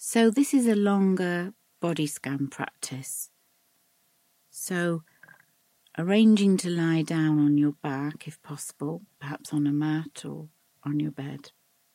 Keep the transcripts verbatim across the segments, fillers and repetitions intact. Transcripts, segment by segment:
So this is a longer body scan practice. So arranging to lie down on your back if possible, perhaps on a mat or on your bed.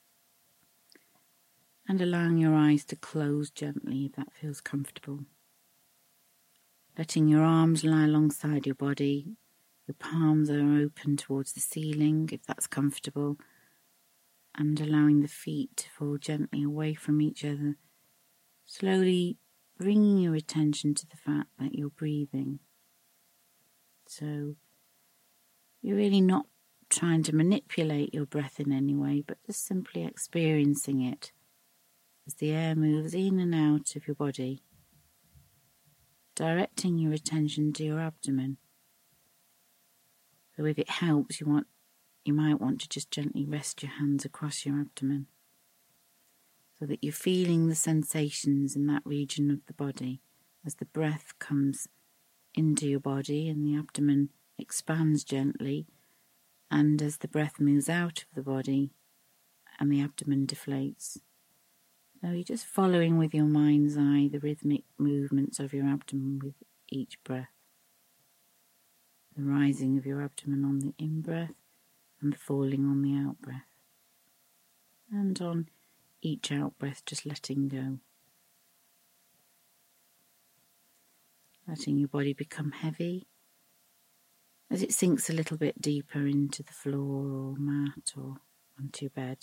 And allowing your eyes to close gently if that feels comfortable. Letting your arms lie alongside your body. Your palms are open towards the ceiling if that's comfortable. And allowing the feet to fall gently away from each other. Slowly bringing your attention to the fact that you're breathing. So you're really not trying to manipulate your breath in any way, but just simply experiencing it as the air moves in and out of your body. Directing your attention to your abdomen. So if it helps, you want, you might want to just gently rest your hands across your abdomen so that you're feeling the sensations in that region of the body as the breath comes into your body and the abdomen expands gently, and as the breath moves out of the body and the abdomen deflates. So you're just following with your mind's eye the rhythmic movements of your abdomen with each breath. The rising of your abdomen on the in-breath and the falling on the out-breath. And on each out-breath just letting go. Letting your body become heavy as it sinks a little bit deeper into the floor or mat or onto your bed.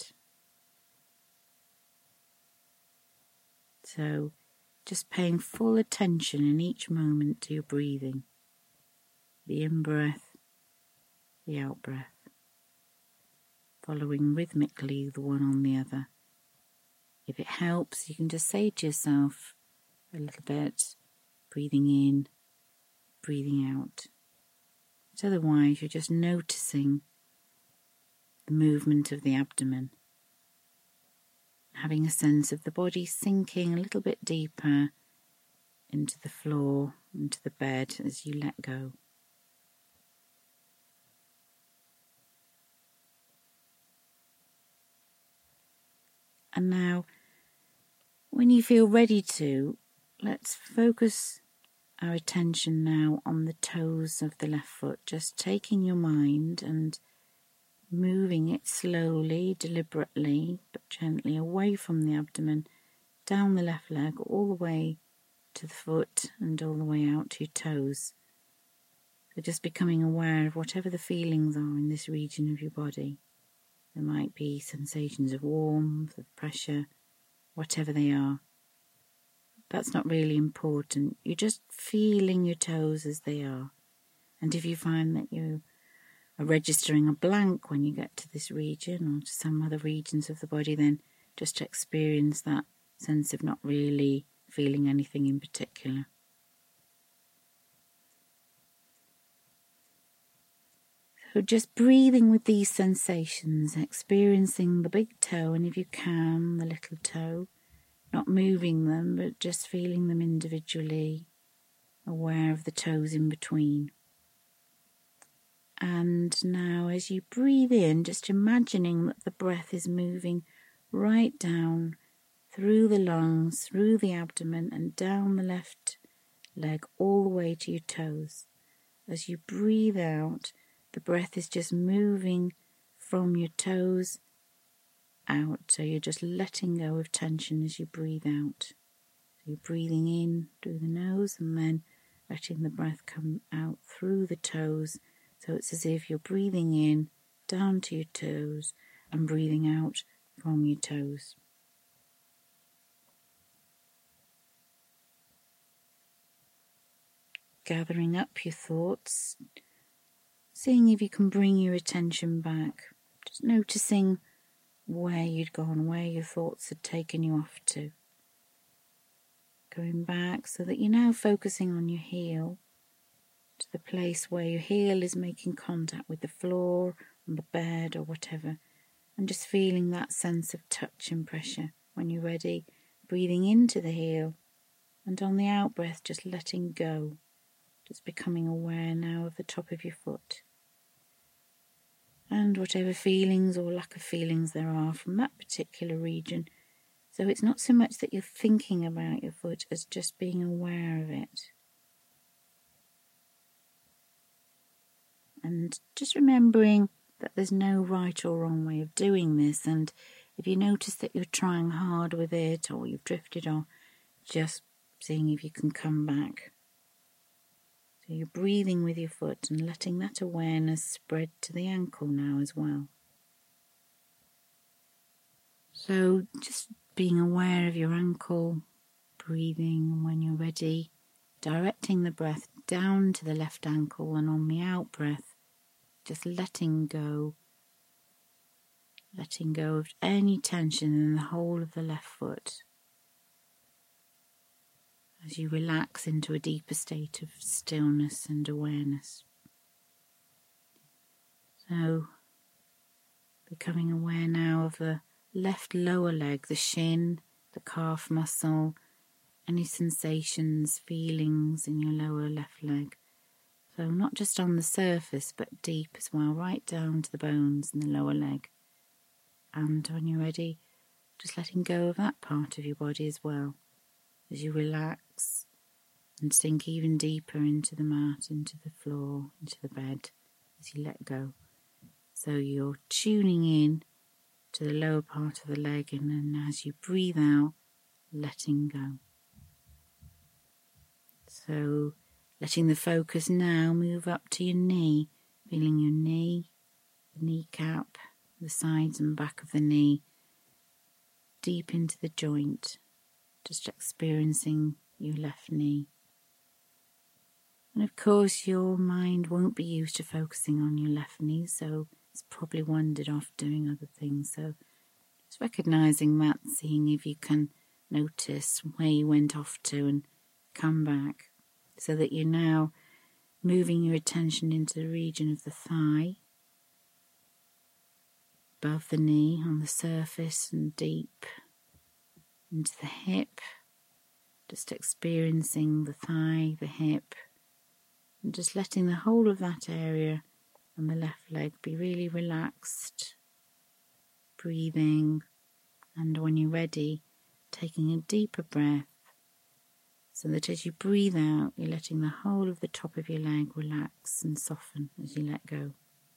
So, just paying full attention in each moment to your breathing. The in-breath, the out-breath. Following rhythmically the one on the other. If it helps, you can just say to yourself a little bit, breathing in, breathing out. But otherwise, you're just noticing the movement of the abdomen. Having a sense of the body sinking a little bit deeper into the floor, into the bed as you let go. And now, when you feel ready to, let's focus our attention now on the toes of the left foot, just taking your mind and moving it slowly, deliberately, but gently away from the abdomen, down the left leg, all the way to the foot and all the way out to your toes. So just becoming aware of whatever the feelings are in this region of your body. There might be sensations of warmth, of pressure, whatever they are. That's not really important. You're just feeling your toes as they are. And if you find that you are registering a blank when you get to this region or to some other regions of the body, then just experience that sense of not really feeling anything in particular. So just breathing with these sensations, experiencing the big toe, and if you can, the little toe, not moving them, but just feeling them individually, aware of the toes in between. And now as you breathe in, just imagining that the breath is moving right down through the lungs, through the abdomen, and down the left leg, all the way to your toes. As you breathe out, the breath is just moving from your toes out, so you're just letting go of tension as you breathe out. So you're breathing in through the nose and then letting the breath come out through the toes. So it's as if you're breathing in down to your toes and breathing out from your toes. Gathering up your thoughts, seeing if you can bring your attention back, just noticing where you'd gone, where your thoughts had taken you off to. Going back so that you're now focusing on your heel, to the place where your heel is making contact with the floor, on the bed or whatever, and just feeling that sense of touch and pressure. When you're ready, breathing into the heel, and on the out-breath just letting go, just becoming aware now of the top of your foot. And whatever feelings or lack of feelings there are from that particular region, it's So it's not so much that you're thinking about your foot as just being aware of it. And just remembering that there's no right or wrong way of doing this, and if you notice that you're trying hard with it or you've drifted off, just seeing if you can come back. So you're breathing with your foot and letting that awareness spread to the ankle now as well. So just being aware of your ankle, breathing, and when you're ready, directing the breath down to the left ankle, and on the out breath, just letting go, letting go of any tension in the whole of the left foot as you relax into a deeper state of stillness and awareness. So, becoming aware now of the left lower leg, the shin, the calf muscle, any sensations, feelings in your lower left leg. So not just on the surface, but deep as well, right down to the bones in the lower leg. And when you're ready, just letting go of that part of your body as well, as you relax and sink even deeper into the mat, into the floor, into the bed, as you let go. So you're tuning in to the lower part of the leg, and then as you breathe out, letting go. So letting the focus now move up to your knee, feeling your knee, the kneecap, the sides and back of the knee, deep into the joint, just experiencing your left knee. And of course your mind won't be used to focusing on your left knee, so it's probably wandered off doing other things. So just recognising that, seeing if you can notice where you went off to and come back, so that you're now moving your attention into the region of the thigh, above the knee, on the surface and deep into the hip, just experiencing the thigh, the hip, and just letting the whole of that area on the left leg be really relaxed, breathing, and when you're ready, taking a deeper breath, so that as you breathe out, you're letting the whole of the top of your leg relax and soften as you let go.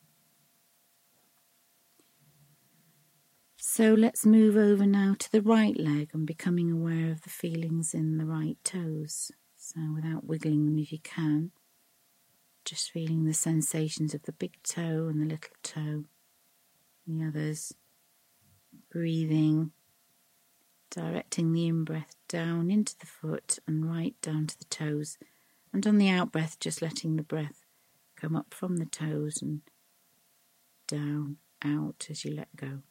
So let's move over now to the right leg and becoming aware of the feelings in the right toes. So without wiggling them if you can, just feeling the sensations of the big toe and the little toe, the others, breathing, directing the in-breath down into the foot and right down to the toes, and on the out-breath just letting the breath come up from the toes and down, out as you let go.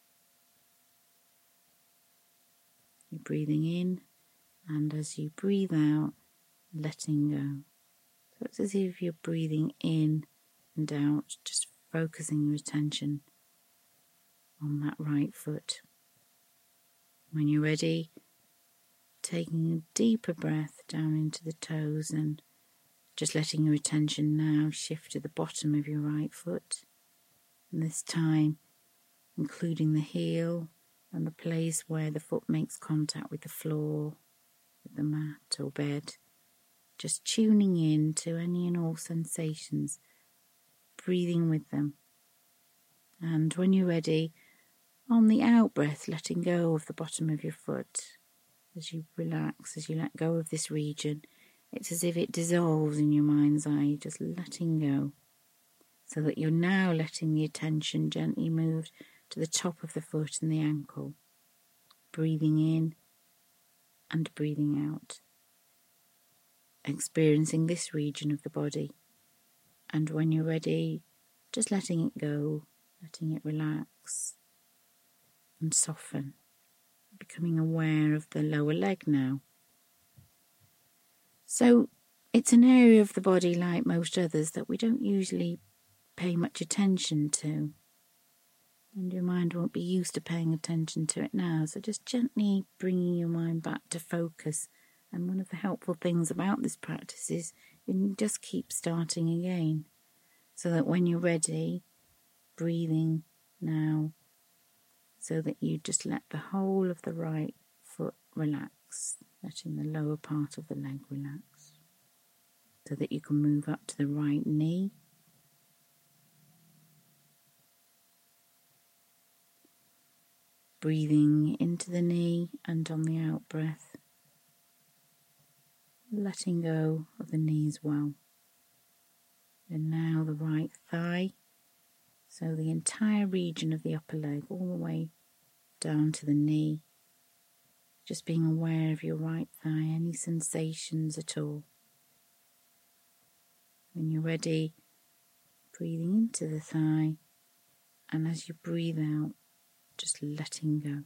You're breathing in, and as you breathe out, letting go. So it's as if you're breathing in and out, just focusing your attention on that right foot. When you're ready, taking a deeper breath down into the toes and just letting your attention now shift to the bottom of your right foot. And this time, including the heel and the place where the foot makes contact with the floor, with the mat or bed. Just tuning in to any and all sensations, breathing with them. And when you're ready, on the out breath, letting go of the bottom of your foot. As you relax, as you let go of this region, it's as if it dissolves in your mind's eye, just letting go. So that you're now letting the attention gently move to the top of the foot and the ankle. Breathing in and breathing out. Experiencing this region of the body. And when you're ready, just letting it go, letting it relax and soften. Becoming aware of the lower leg now. So it's an area of the body, like most others, that we don't usually pay much attention to. And your mind won't be used to paying attention to it now. So just gently bringing your mind back to focus. And one of the helpful things about this practice is you can just keep starting again. So that when you're ready, breathing now, so that you just let the whole of the right foot relax, letting the lower part of the leg relax, so that you can move up to the right knee. Breathing into the knee and on the out breath, letting go of the knee as well. And now the right thigh, so the entire region of the upper leg all the way down to the knee. Just being aware of your right thigh, any sensations at all. When you're ready, breathing into the thigh, and as you breathe out, just letting go.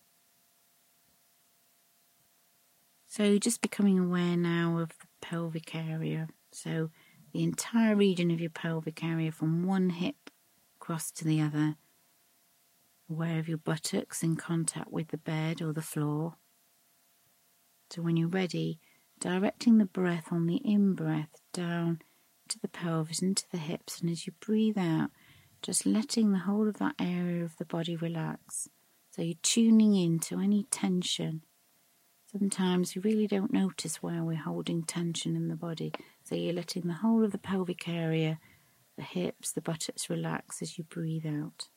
So just becoming aware now of the pelvic area. So the entire region of your pelvic area from one hip across to the other. Aware of your buttocks in contact with the bed or the floor. So when you're ready, directing the breath on the in-breath down to the pelvis, into the hips, and as you breathe out, just letting the whole of that area of the body relax. So you're tuning in to any tension. Sometimes we really don't notice where we're holding tension in the body. So you're letting the whole of the pelvic area, the hips, the buttocks relax as you breathe out.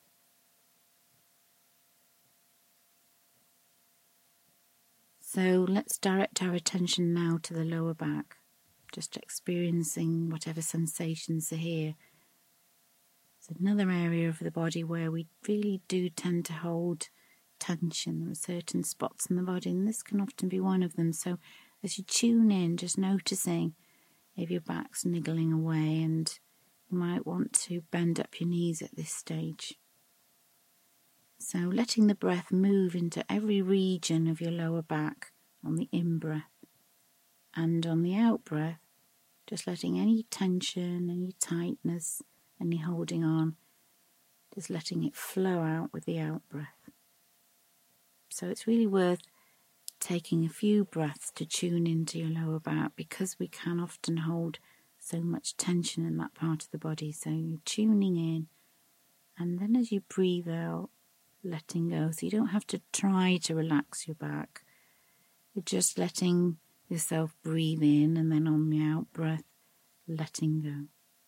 So let's direct our attention now to the lower back, just experiencing whatever sensations are here. It's another area of the body where we really do tend to hold tension. There are certain spots in the body, and this can often be one of them. So as you tune in, just noticing if your back's niggling away, and you might want to bend up your knees at this stage. So letting the breath move into every region of your lower back on the in-breath, and on the out-breath, just letting any tension, any tightness, any holding on, just letting it flow out with the out-breath. So it's really worth taking a few breaths to tune into your lower back, because we can often hold so much tension in that part of the body. So you're tuning in, and then as you breathe out, letting go. So you don't have to try to relax your back. You're just letting yourself breathe in, and then on the out breath, letting go.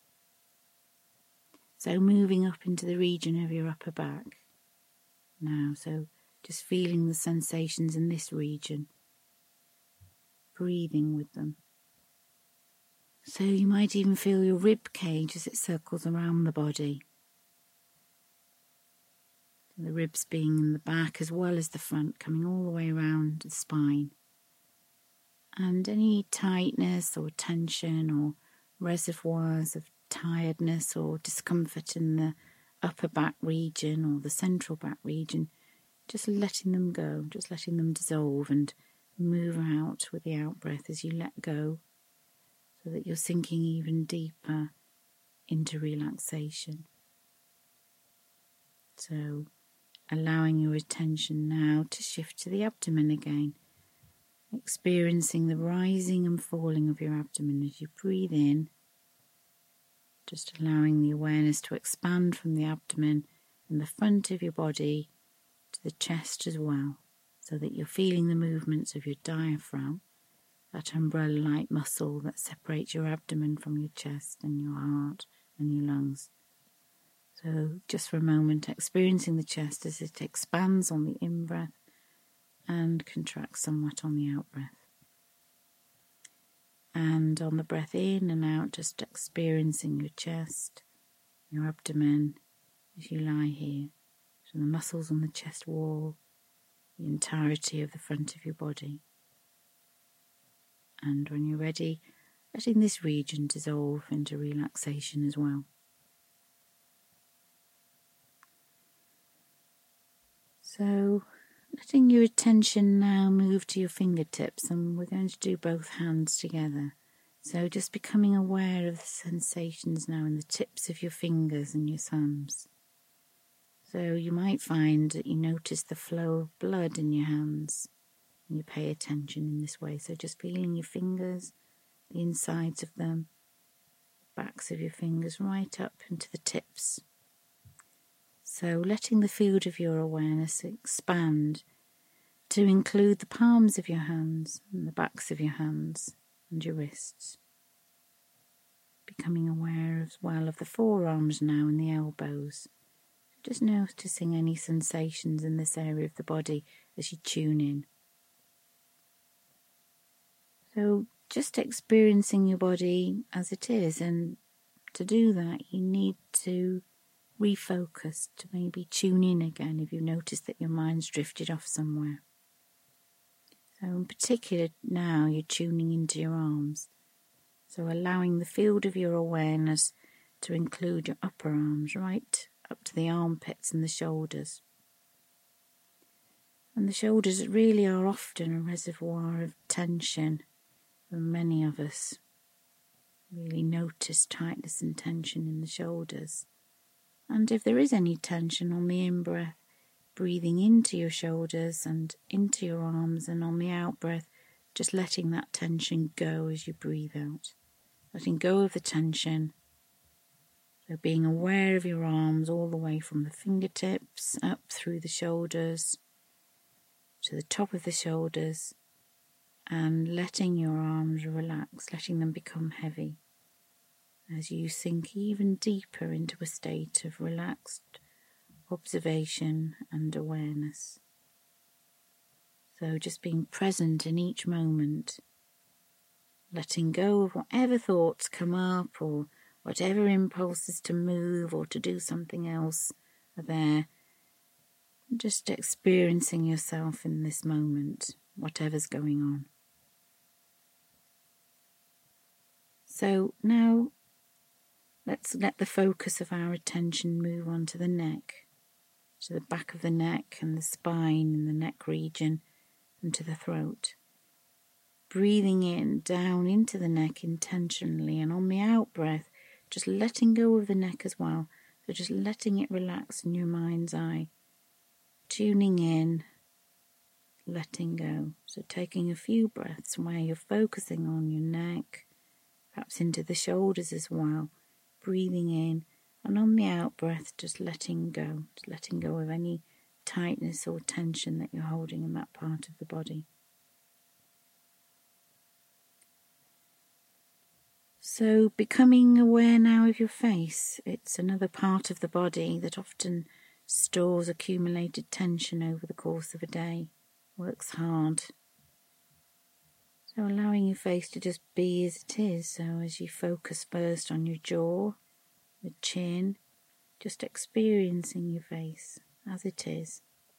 So moving up into the region of your upper back now. So just feeling the sensations in this region, breathing with them. So you might even feel your rib cage as it circles around the body. The ribs being in the back as well as the front, coming all the way around the spine. And any tightness or tension or reservoirs of tiredness or discomfort in the upper back region or the central back region, just letting them go, just letting them dissolve and move out with the out-breath as you let go, so that you're sinking even deeper into relaxation. So allowing your attention now to shift to the abdomen again, experiencing the rising and falling of your abdomen as you breathe in, just allowing the awareness to expand from the abdomen and the front of your body to the chest as well, so that you're feeling the movements of your diaphragm, that umbrella-like muscle that separates your abdomen from your chest and your heart and your lungs. So just for a moment, experiencing the chest as it expands on the in-breath and contracts somewhat on the out-breath. And on the breath in and out, just experiencing your chest, your abdomen as you lie here. So the muscles on the chest wall, the entirety of the front of your body. And when you're ready, letting this region dissolve into relaxation as well. So letting your attention now move to your fingertips, and we're going to do both hands together. So just becoming aware of the sensations now in the tips of your fingers and your thumbs. So you might find that you notice the flow of blood in your hands, and you pay attention in this way. So just feeling your fingers, the insides of them, backs of your fingers right up into the tips. So letting the field of your awareness expand to include the palms of your hands and the backs of your hands and your wrists. Becoming aware as well of the forearms now and the elbows. Just noticing any sensations in this area of the body as you tune in. So just experiencing your body as it is, and to do that you need to refocus, to maybe tune in again if you notice that your mind's drifted off somewhere. So in particular now you're tuning into your arms. So allowing the field of your awareness to include your upper arms, right up to the armpits and the shoulders. And the shoulders really are often a reservoir of tension for many of us. Really notice tightness and tension in the shoulders. And if there is any tension on the in-breath, breathing into your shoulders and into your arms, and on the out-breath, just letting that tension go as you breathe out. Letting go of the tension. So being aware of your arms all the way from the fingertips up through the shoulders to the top of the shoulders, and letting your arms relax, letting them become heavy as you sink even deeper into a state of relaxed observation and awareness. So just being present in each moment, letting go of whatever thoughts come up or whatever impulses to move or to do something else are there. Just experiencing yourself in this moment, whatever's going on. So now let's let the focus of our attention move on to the neck, to the back of the neck and the spine and the neck region and to the throat. Breathing in, down into the neck intentionally, and on the out breath, just letting go of the neck as well. So just letting it relax in your mind's eye. Tuning in, letting go. So taking a few breaths where you're focusing on your neck, perhaps into the shoulders as well. Breathing in, and on the out breath, just letting go. Just letting go of any tightness or tension that you're holding in that part of the body. So becoming aware now of your face. It's another part of the body that often stores accumulated tension over the course of a day, works hard. So allowing your face to just be as it is. So as you focus first on your jaw, the chin, just experiencing your face as it is.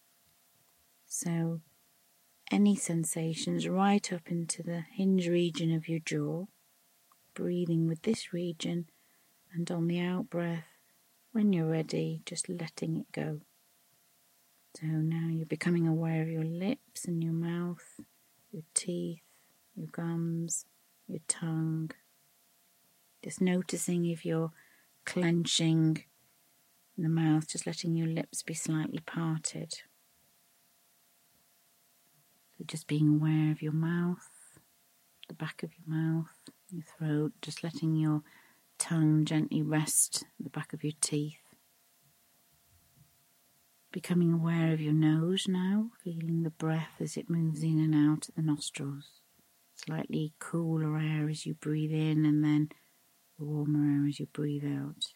So any sensations right up into the hinge region of your jaw, breathing with this region, and on the out breath, when you're ready, just letting it go. So now you're becoming aware of your lips and your mouth, your teeth, your gums, your tongue. Just noticing if you're clenching in the mouth, just letting your lips be slightly parted. So just being aware of your mouth, the back of your mouth, your throat, just letting your tongue gently rest at the back of your teeth. Becoming aware of your nose now, feeling the breath as it moves in and out at the nostrils. Slightly cooler air as you breathe in, and then the warmer air as you breathe out.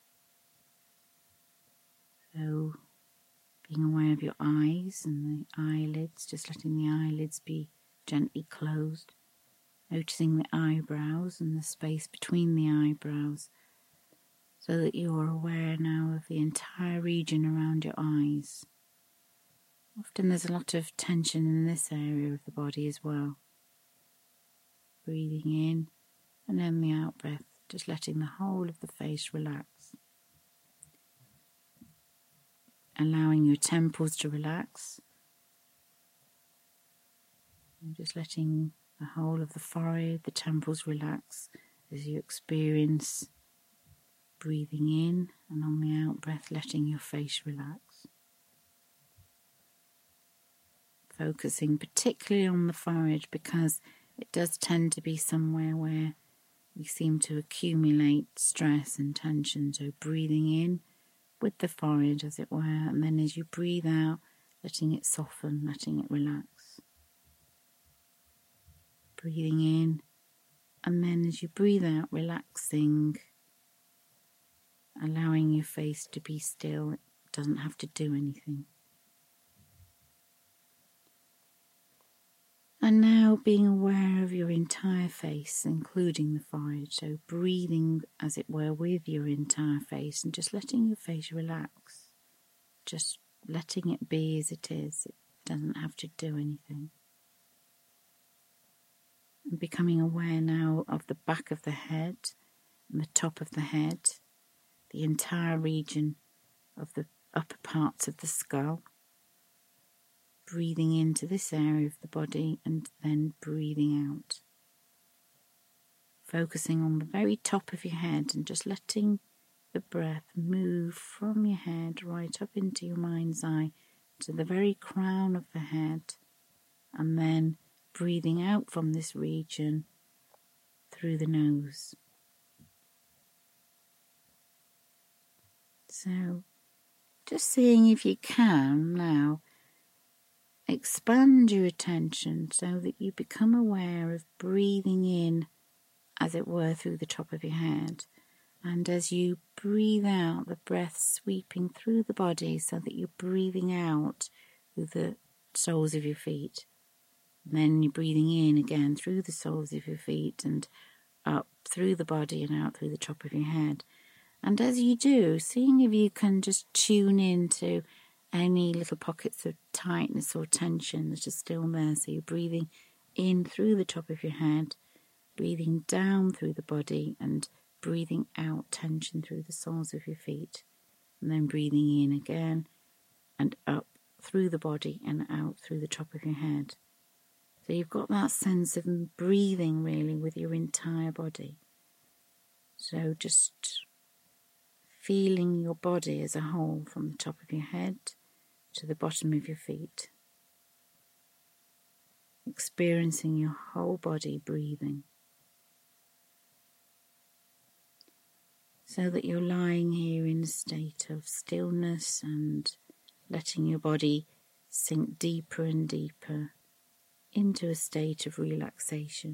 So being aware of your eyes and the eyelids, just letting the eyelids be gently closed. Noticing the eyebrows and the space between the eyebrows, so that you're aware now of the entire region around your eyes. Often there's a lot of tension in this area of the body as well. Breathing in, and then the out breath, just letting the whole of the face relax. Allowing your temples to relax. And just letting the whole of the forehead, the temples relax as you experience breathing in, and on the out breath letting your face relax. Focusing particularly on the forehead, because it does tend to be somewhere where we seem to accumulate stress and tension. So breathing in with the forehead as it were, and then as you breathe out, letting it soften, letting it relax. Breathing in, and then as you breathe out, relaxing, allowing your face to be still. It doesn't have to do anything. And now being aware of your entire face, including the forehead. So breathing, as it were, with your entire face and just letting your face relax. Just letting it be as it is. It doesn't have to do anything. And becoming aware now of the back of the head and the top of the head, the entire region of the upper parts of the skull. Breathing into this area of the body and then breathing out. Focusing on the very top of your head and just letting the breath move from your head right up into your mind's eye to the very crown of the head, and then breathing out from this region through the nose. So just seeing if you can now expand your attention so that you become aware of breathing in, as it were, through the top of your head. And as you breathe out, the breath sweeping through the body so that you're breathing out through the soles of your feet. And then you're breathing in again through the soles of your feet and up through the body and out through the top of your head. And as you do, seeing if you can just tune into any little pockets of tightness or tension that are still there. So you're breathing in through the top of your head, breathing down through the body and breathing out tension through the soles of your feet, and then breathing in again and up through the body and out through the top of your head. So you've got that sense of breathing really with your entire body. So just feeling your body as a whole from the top of your head to the bottom of your feet. Experiencing your whole body breathing. So that you're lying here in a state of stillness and letting your body sink deeper and deeper into a state of relaxation.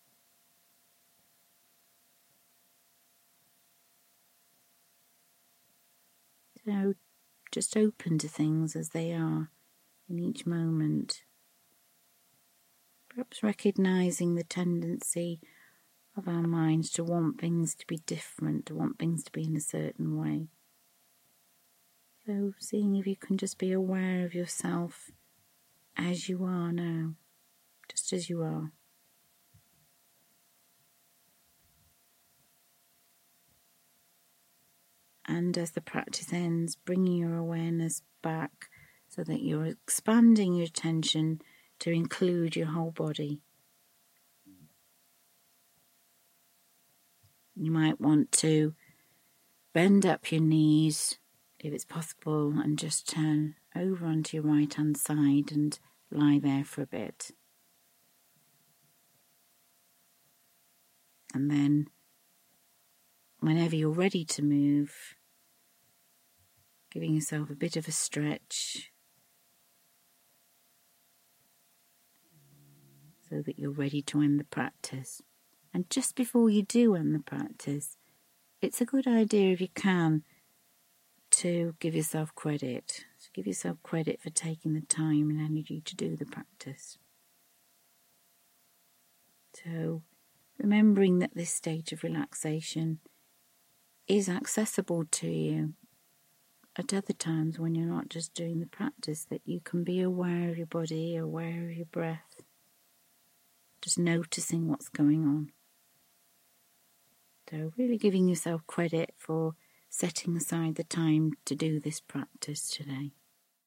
So just open to things as they are in each moment. Perhaps recognizing the tendency of our minds to want things to be different, to want things to be in a certain way. So seeing if you can just be aware of yourself as you are now, just as you are. And as the practice ends, bringing your awareness back so that you're expanding your attention to include your whole body. You might want to bend up your knees if it's possible and just turn over onto your right hand side and lie there for a bit. And then whenever you're ready to move, giving yourself a bit of a stretch so that you're ready to end the practice. And just before you do end the practice, it's a good idea, if you can, to give yourself credit. So give yourself credit for taking the time and energy to do the practice. So remembering that this state of relaxation is accessible to you at other times when you're not just doing the practice, that you can be aware of your body, aware of your breath, just noticing what's going on. So really giving yourself credit for setting aside the time to do this practice today.